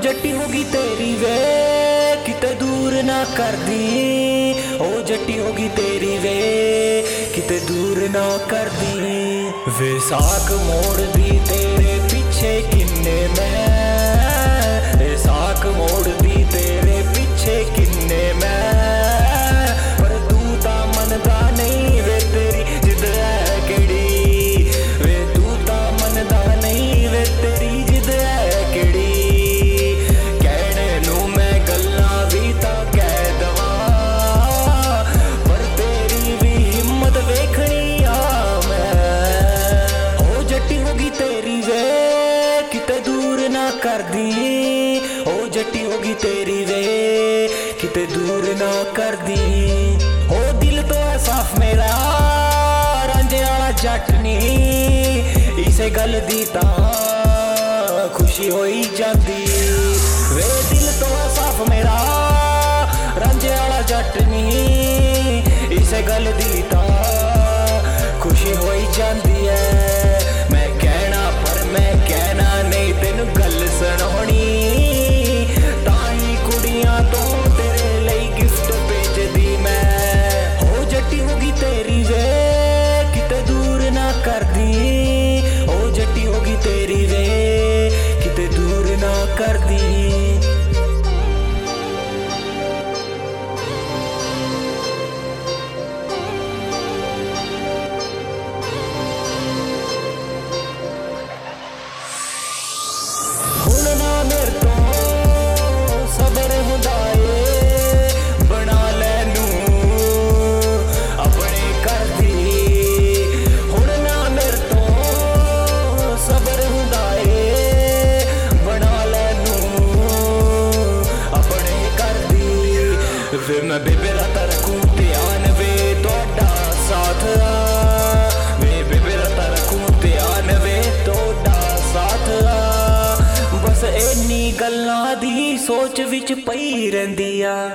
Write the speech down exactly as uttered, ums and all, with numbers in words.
जट्टी होगी तेरी वे किते दूर ना कर दी, ओ जट्टी होगी तेरी वे किते दूर ना कर दी। वे साक मोड़ दी तेरे पीछे किन्ने मैं, साक मोड़ दी तेरे पीछे किन्ने मैं, पर तू ता मनदा नहीं वे तेरी जिद है केड़ी, वे तू ता मनदा नहीं वे तेरी जिद है केड़ी। कहने नू मैं गल्ला भी ता कह दवा, पर तेरी भी हिम्मत वेखनी आ मैं। हो जट्टी होगी तेरी वे किते दूर ना कर दी, ओ जट्टी होगी तेरी वे किते दूर ना कर दी। ओ दिल तो है साफ मेरा रांझे वाला जट नी, इसे गल दी तां खुशी होई जाती। वे दिल तो है साफ मेरा रांझे वाला जट नी, इसे गल दी तां खुशी होई जाती है। मैं कहना पर मैं कहना नहीं तेन गल सुनानी, ताई कुड़ियां तो तेरे लिए गिफ्ट भेजदी मैं। हो जट्टी होगी तेरी वे किते दूर ना कर दी, ओ जट्टी होगी तेरी वे किते दूर ना कर दी। हुण ना मेरे तो सबर हुंदा ए, बना लैनू अपने घर दी। हुण ना मेरे तो सबर हुंदा ए, बना लैनू अपने घर दी। वे मैं बेबे राता रखूं ध्यान वे तोड़ा साथ आ, वे बेबे राता रखूं ध्यान वे तोड़ा साथ आ। बस इन्नी गल्लां दी सोच विच पई रहिंदी आ।